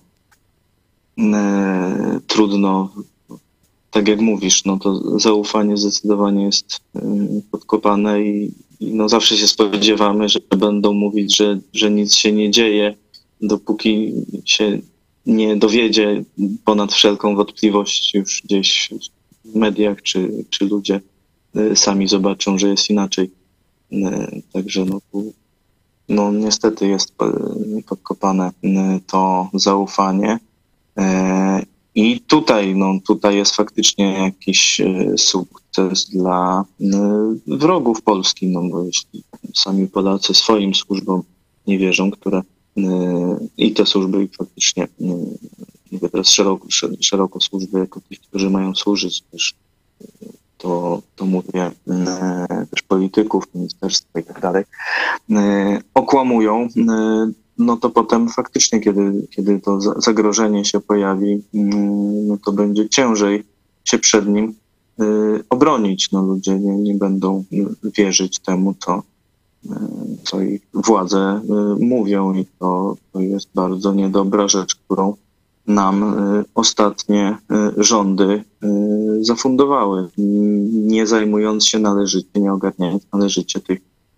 trudno, tak jak mówisz, no to zaufanie zdecydowanie jest podkopane i no zawsze się spodziewamy, że będą mówić, że nic się nie dzieje, dopóki się nie dowiedzie ponad wszelką wątpliwość już gdzieś w mediach, czy ludzie sami zobaczą, że jest inaczej. Także no niestety jest podkopane to zaufanie. I tutaj jest faktycznie jakiś sukces dla wrogów Polski, no bo jeśli sami Polacy swoim służbom nie wierzą, które i te służby faktycznie, mówię teraz szeroko służby jako tych, którzy mają służyć też, to mówię też polityków, ministerstwa i tak dalej, okłamują, no to potem faktycznie, kiedy to zagrożenie się pojawi, no to będzie ciężej się przed nim obronić. No ludzie nie będą wierzyć temu, co ich władze mówią i to jest bardzo niedobra rzecz, którą nam ostatnie rządy zafundowały, nie zajmując się należycie, nie ogarniając należycie tych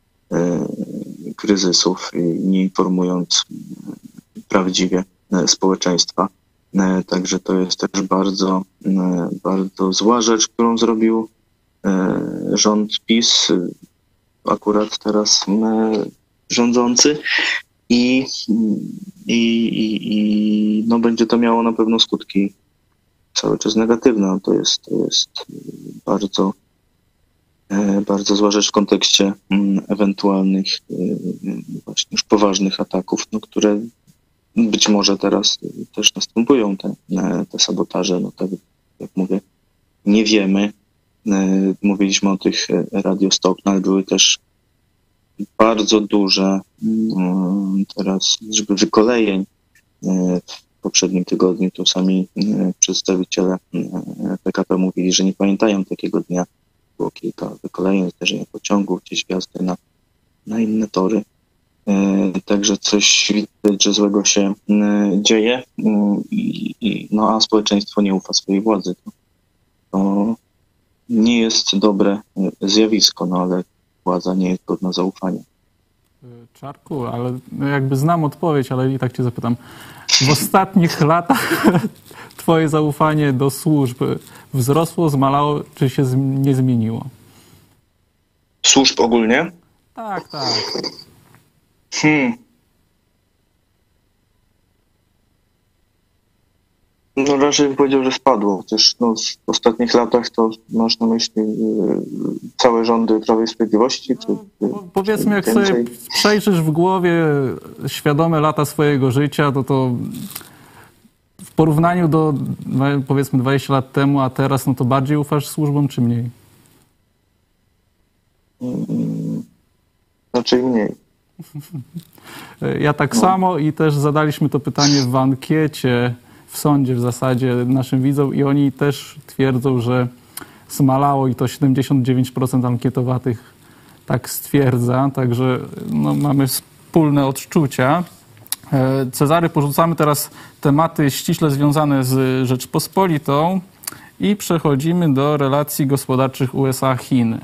kryzysów i nie informując prawdziwie społeczeństwa. Także to jest też bardzo, bardzo zła rzecz, którą zrobił rząd PiS, akurat teraz rządzący. I no będzie to miało na pewno skutki cały czas negatywne. To jest bardzo, bardzo zła rzecz w kontekście ewentualnych właśnie już poważnych ataków, no, które być może teraz też następują, te sabotaże. No tak jak mówię, nie wiemy. Mówiliśmy o tych Radio Stop, ale były też bardzo duże teraz liczby wykolejeń. W poprzednim tygodniu to sami przedstawiciele PKP mówili, że nie pamiętają takiego dnia. Było kilka wykolejeń, zderzenia pociągów, gdzieś wjazdy na inne tory. Także coś widać, że złego się dzieje, a społeczeństwo nie ufa swojej władzy. To nie jest dobre zjawisko, no ale władza nie jest godna zaufania. Czarku, ale jakby znam odpowiedź, ale i tak cię zapytam. W ostatnich latach twoje zaufanie do służb wzrosło, zmalało, czy się nie zmieniło? Służb ogólnie? Tak. No raczej bym powiedział, że spadło. Chociaż w ostatnich latach to masz na myśli całe rządy Prawa i Sprawiedliwości? Powiedzmy, jak sobie przejrzysz w głowie świadome lata swojego życia, to w porównaniu do powiedzmy 20 lat temu, a teraz, no to bardziej ufasz służbom czy mniej? raczej mniej. Ja tak samo i też zadaliśmy to pytanie w ankiecie, w sądzie w zasadzie naszym widzom i oni też twierdzą, że zmalało i to 79% ankietowatych tak stwierdza, także no, mamy wspólne odczucia. Cezary, porzucamy teraz tematy ściśle związane z Rzeczpospolitą i przechodzimy do relacji gospodarczych USA-Chiny.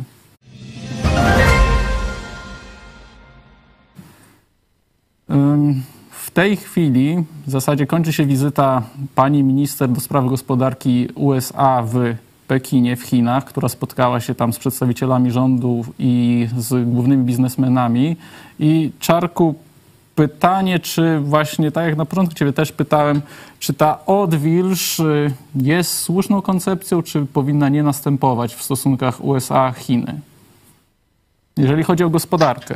W tej chwili w zasadzie kończy się wizyta pani minister do spraw gospodarki USA w Pekinie, w Chinach, która spotkała się tam z przedstawicielami rządu i z głównymi biznesmenami. I Czarku, pytanie, czy właśnie, tak jak na początku ciebie też pytałem, czy ta odwilż jest słuszną koncepcją, czy powinna nie następować w stosunkach USA-Chiny? Jeżeli chodzi o gospodarkę.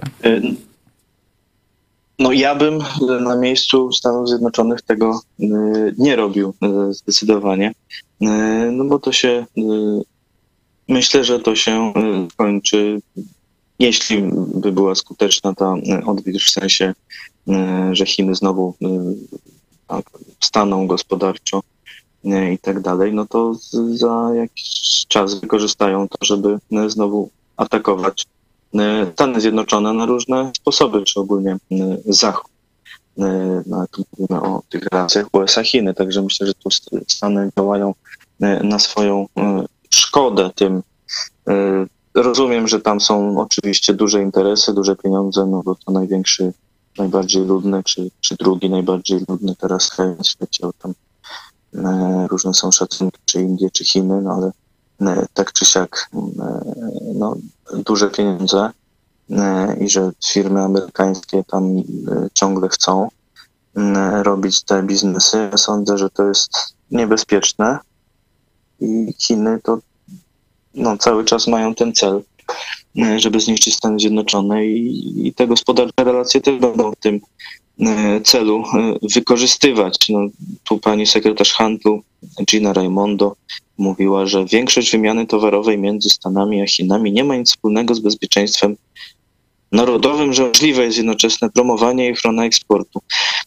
No ja bym na miejscu Stanów Zjednoczonych tego nie robił zdecydowanie, no bo to się, myślę, że to się kończy, jeśli by była skuteczna ta odwilż, w sensie, że Chiny znowu tak, wstaną gospodarczo i tak dalej, no to za jakiś czas wykorzystają to, żeby znowu atakować Stany Zjednoczone na różne sposoby, czy ogólnie Zachód. No, tu mówimy o tych relacjach USA-Chiny, także myślę, że tu Stany działają na swoją szkodę tym. Rozumiem, że tam są oczywiście duże interesy, duże pieniądze, no bo to największy, najbardziej ludny, czy drugi najbardziej ludny teraz kraj na świecie, tam różne są szacunki, czy Indie, czy Chiny, no ale tak czy siak no, duże pieniądze i że firmy amerykańskie tam ciągle chcą robić te biznesy. Ja sądzę, że to jest niebezpieczne i Chiny to no, cały czas mają ten cel, żeby zniszczyć Stany Zjednoczone i te gospodarcze relacje też będą w tym celu wykorzystywać. No, tu pani sekretarz handlu Gina Raimondo mówiła, że większość wymiany towarowej między Stanami a Chinami nie ma nic wspólnego z bezpieczeństwem narodowym, że możliwe jest jednoczesne promowanie i ochrona eksportu.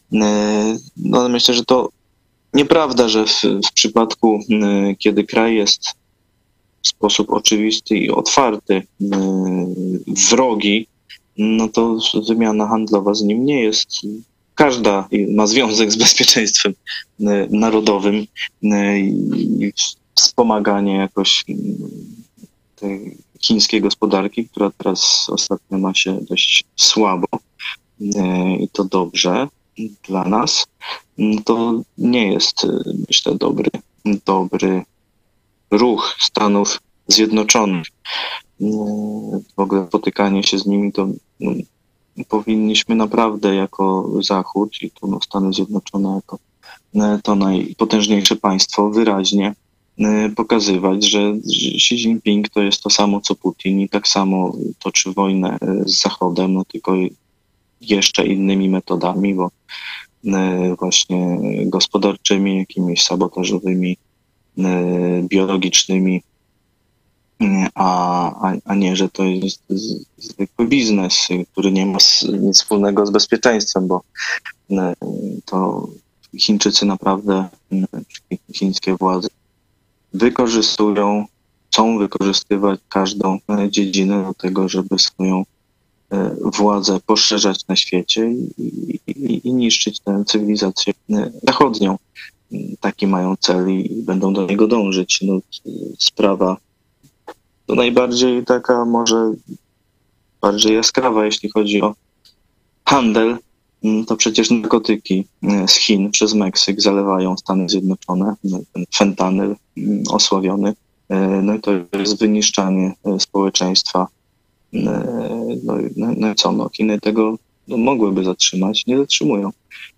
No, myślę, że to nieprawda, że w przypadku, kiedy kraj jest w sposób oczywisty i otwarty wrogi, no to wymiana handlowa z nim nie jest. Każda ma związek z bezpieczeństwem narodowym i wspomaganie jakoś tej chińskiej gospodarki, która teraz ostatnio ma się dość słabo i to dobrze dla nas, to nie jest, myślę, dobry ruch Stanów Zjednoczonych. W ogóle spotykanie się z nimi to powinniśmy naprawdę jako Zachód i tu Stany Zjednoczone jako to najpotężniejsze państwo wyraźnie pokazywać, że Xi Jinping to jest to samo co Putin i tak samo toczy wojnę z Zachodem, no tylko jeszcze innymi metodami, bo właśnie gospodarczymi, jakimiś sabotażowymi, biologicznymi, a nie, że to jest zwykły biznes, który nie ma nic wspólnego z bezpieczeństwem, bo to Chińczycy naprawdę, chińskie władze chcą wykorzystywać każdą dziedzinę do tego, żeby swoją władzę poszerzać na świecie i niszczyć tę cywilizację zachodnią. Taki mają cel i będą do niego dążyć. No, sprawa to najbardziej taka może bardziej jaskrawa, jeśli chodzi o handel, to przecież narkotyki z Chin przez Meksyk zalewają Stany Zjednoczone, ten fentanyl osławiony, no i to jest wyniszczanie społeczeństwa. No i co, no Chiny tego mogłyby zatrzymać, nie zatrzymują.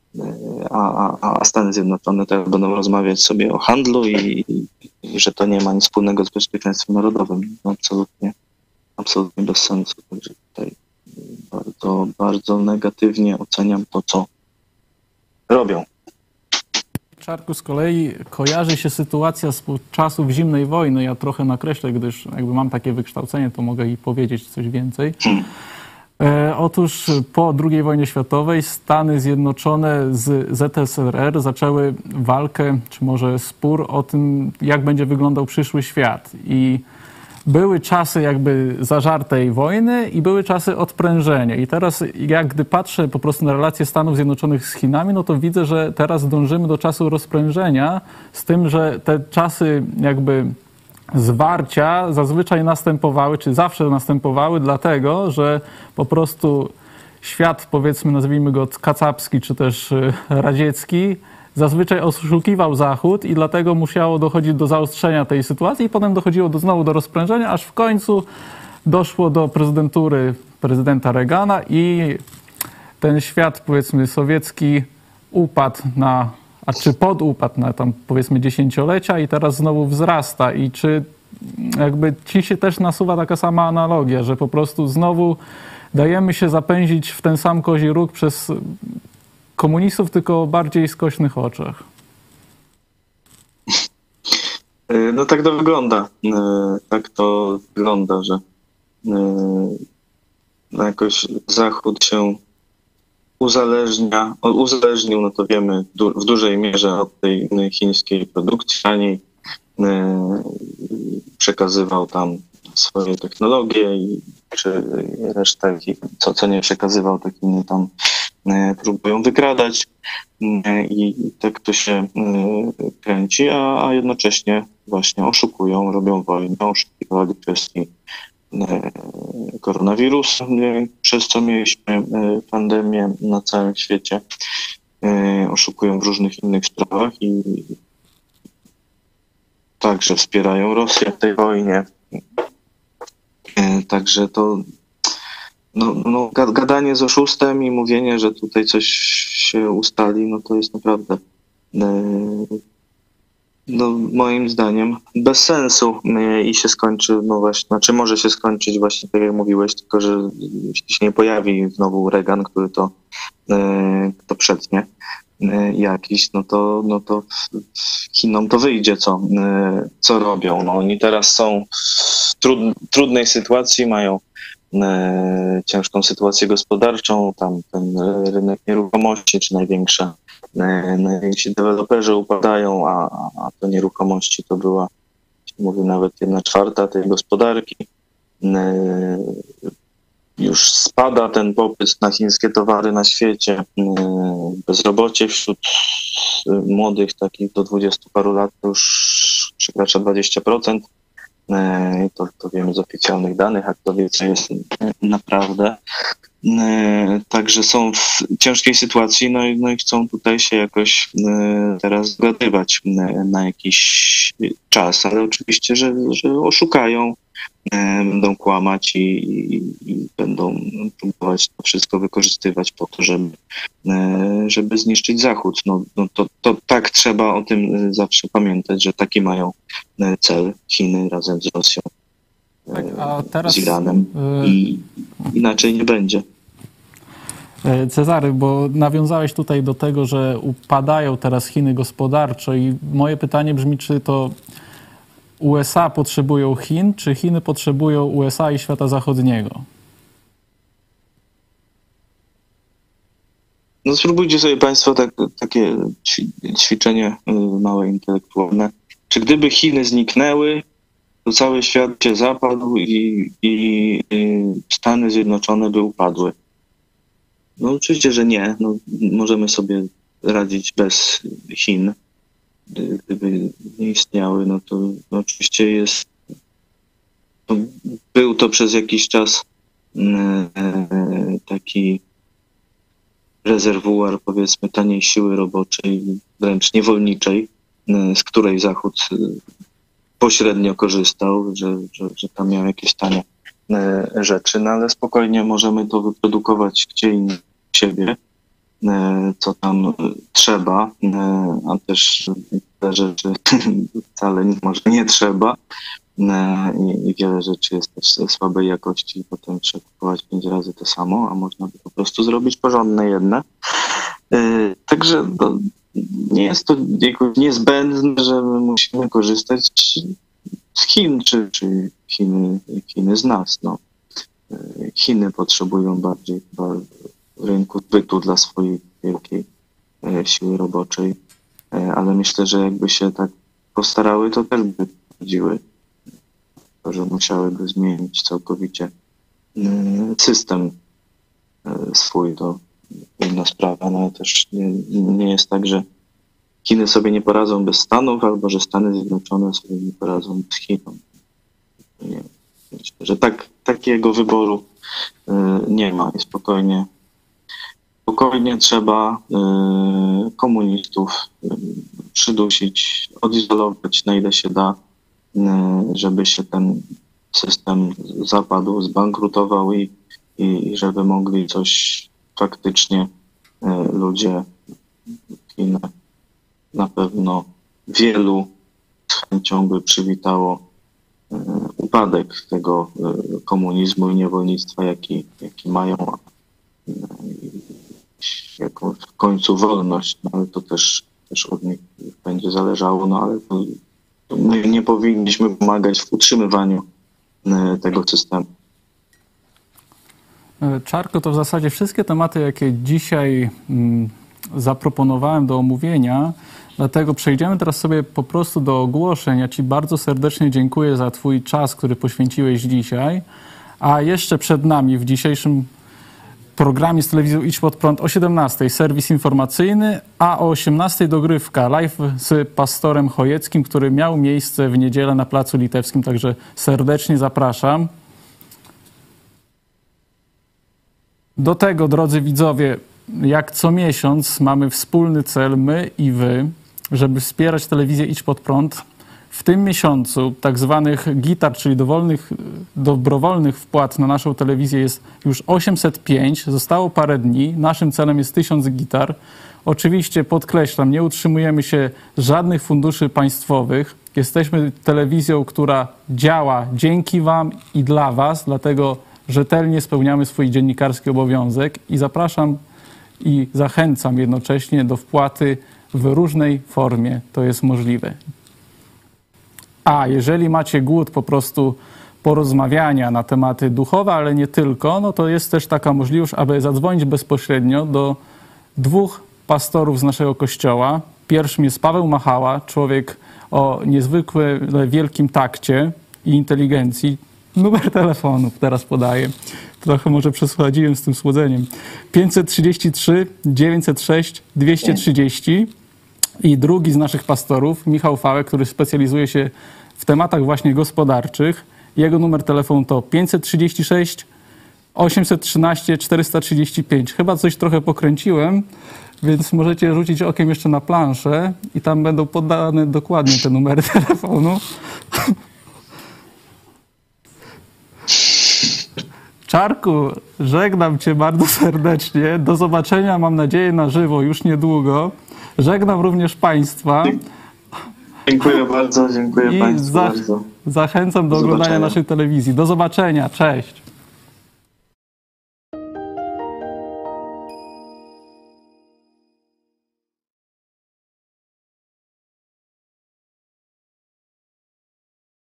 A Stany Zjednoczone teraz będą rozmawiać sobie o handlu i że to nie ma nic wspólnego z bezpieczeństwem narodowym. No, absolutnie bez sensu. Także tutaj bardzo, bardzo negatywnie oceniam to, co robią. Czarku, z kolei kojarzy się sytuacja z czasów zimnej wojny. Ja trochę nakreślę, gdyż jakby mam takie wykształcenie, to mogę i powiedzieć coś więcej. Otóż po II wojnie światowej Stany Zjednoczone z ZSRR zaczęły walkę, czy może spór o tym, jak będzie wyglądał przyszły świat. I były czasy jakby zażartej wojny i były czasy odprężenia. I teraz gdy patrzę po prostu na relacje Stanów Zjednoczonych z Chinami, no to widzę, że teraz dążymy do czasu rozprężenia, z tym, że te czasy jakby zwarcia zazwyczaj następowały, czy zawsze następowały, dlatego, że po prostu świat, powiedzmy, nazwijmy go kacapski, czy też radziecki, zazwyczaj oszukiwał Zachód i dlatego musiało dochodzić do zaostrzenia tej sytuacji i potem dochodziło znowu do rozprężenia, aż w końcu doszło do prezydentury prezydenta Reagana i ten świat, powiedzmy, sowiecki upadł czy podupadł na tam, powiedzmy, dziesięciolecia i teraz znowu wzrasta. I czy jakby ci się też nasuwa taka sama analogia, że po prostu znowu dajemy się zapędzić w ten sam kozi róg przez komunistów, tylko o bardziej skośnych oczach? No tak to wygląda. Tak to wygląda, że jakoś Zachód się uzależnił, no to wiemy, w dużej mierze od tej chińskiej produkcji, a niej przekazywał tam swoje technologie czy resztę, co nie przekazywał, tak inni tam próbują wykradać i tak to się kręci, a jednocześnie właśnie oszukują, robią wojnę, oszukiwali kwestii koronawirus, przez co mieliśmy pandemię na całym świecie, oszukują w różnych innych sprawach i także wspierają Rosję w tej wojnie. Także to gadanie z oszustem i mówienie, że tutaj coś się ustali, no to jest naprawdę moim zdaniem bez sensu i się skończy, no właśnie, znaczy może się skończyć właśnie tak jak mówiłeś, tylko że jeśli się nie pojawi znowu Reagan, który to przetnie jakiś, no to Chinom to wyjdzie, co robią. No, oni teraz są w trudnej sytuacji, mają ciężką sytuację gospodarczą, tam ten rynek nieruchomości, czy najwięksi deweloperzy upadają, a te nieruchomości to była, mówię, nawet 1/4 tej gospodarki. Już spada ten popyt na chińskie towary na świecie. Bezrobocie wśród młodych, takich do 20 paru lat, to już przekracza 20%. To wiemy z oficjalnych danych, a kto wie, co jest naprawdę. Także są w ciężkiej sytuacji, no i chcą tutaj się jakoś teraz zgadywać na jakiś czas, ale oczywiście, że oszukają, będą kłamać i będą próbować to wszystko wykorzystywać po to, żeby zniszczyć Zachód. No to tak trzeba o tym zawsze pamiętać, że taki mają cel Chiny razem z Rosją, tak, a teraz, z Iranem i inaczej nie będzie. Cezary, bo nawiązałeś tutaj do tego, że upadają teraz Chiny gospodarczo i moje pytanie brzmi, czy to USA potrzebują Chin, czy Chiny potrzebują USA i świata zachodniego? No spróbujcie sobie Państwo takie ćwiczenie małe intelektualne. Czy gdyby Chiny zniknęły, to cały świat się zapadł i Stany Zjednoczone by upadły? No oczywiście, że nie. No, możemy sobie radzić bez Chin. Gdyby nie istniały, no to oczywiście był to przez jakiś czas taki rezerwuar, powiedzmy, taniej siły roboczej, wręcz niewolniczej, z której Zachód pośrednio korzystał, że tam miał jakieś tanie rzeczy, no ale spokojnie możemy to wyprodukować gdzie indziej u siebie, co tam trzeba, a też te rzeczy wcale może nie trzeba i wiele rzeczy jest też słabej jakości i potem trzeba kupować 5 razy to samo, a można by po prostu zrobić porządne jedne. Także nie jest to jakoś niezbędne, że my musimy korzystać z Chin, czy Chiny z nas. No. Chiny potrzebują bardziej chyba rynku zbytu dla swojej wielkiej siły roboczej, ale myślę, że jakby się tak postarały, to też by chodziły, że musiałyby zmienić całkowicie system swój, to inna sprawa, no ale też nie jest tak, że Chiny sobie nie poradzą bez Stanów, albo że Stany Zjednoczone sobie nie poradzą z Chiną. Nie, myślę, że takiego wyboru nie ma i spokojnie trzeba komunistów przydusić, odizolować na ile się da, żeby się ten system zapadł, zbankrutował i żeby mogli coś faktycznie ludzie Chin na pewno wielu z chęcią by przywitało upadek tego komunizmu i niewolnictwa, jaki mają, jakąś w końcu wolność, no ale to też od nich będzie zależało, no ale my nie powinniśmy pomagać w utrzymywaniu tego systemu. Czarko, to w zasadzie wszystkie tematy, jakie dzisiaj zaproponowałem do omówienia, dlatego przejdziemy teraz sobie po prostu do ogłoszeń. Ja Ci bardzo serdecznie dziękuję za Twój czas, który poświęciłeś dzisiaj, a jeszcze przed nami w dzisiejszym programie z telewizją Idź Pod Prąd o 17:00 serwis informacyjny, a o 18:00 dogrywka live z pastorem Chojeckim, który miał miejsce w niedzielę na Placu Litewskim, także serdecznie zapraszam. Do tego, drodzy widzowie, jak co miesiąc mamy wspólny cel, my i wy, żeby wspierać telewizję Idź Pod Prąd. W tym miesiącu tak zwanych gitar, czyli dobrowolnych wpłat na naszą telewizję jest już 805. Zostało parę dni. Naszym celem jest 1000 gitar. Oczywiście podkreślam, nie utrzymujemy się z żadnych funduszy państwowych. Jesteśmy telewizją, która działa dzięki wam i dla was, dlatego rzetelnie spełniamy swój dziennikarski obowiązek i zapraszam i zachęcam jednocześnie do wpłaty w różnej formie. To jest możliwe. A jeżeli macie głód po prostu porozmawiania na tematy duchowe, ale nie tylko, no to jest też taka możliwość, aby zadzwonić bezpośrednio do 2 pastorów z naszego kościoła. Pierwszym jest Paweł Machała, człowiek o niezwykle wielkim takcie i inteligencji. Numer telefonu teraz podaję. Trochę może przesadziłem z tym słodzeniem. 533 906 230. I drugi z naszych pastorów, Michał Fałek, który specjalizuje się w tematach właśnie gospodarczych. Jego numer telefonu to 536 813 435. Chyba coś trochę pokręciłem, więc możecie rzucić okiem jeszcze na planszę i tam będą podane dokładnie te numery telefonu. Czarku, żegnam Cię bardzo serdecznie. Do zobaczenia, mam nadzieję, na żywo już niedługo. Żegnam również Państwa. Dziękuję bardzo, dziękuję Państwu bardzo. Zachęcam do oglądania naszej telewizji. Do zobaczenia, cześć.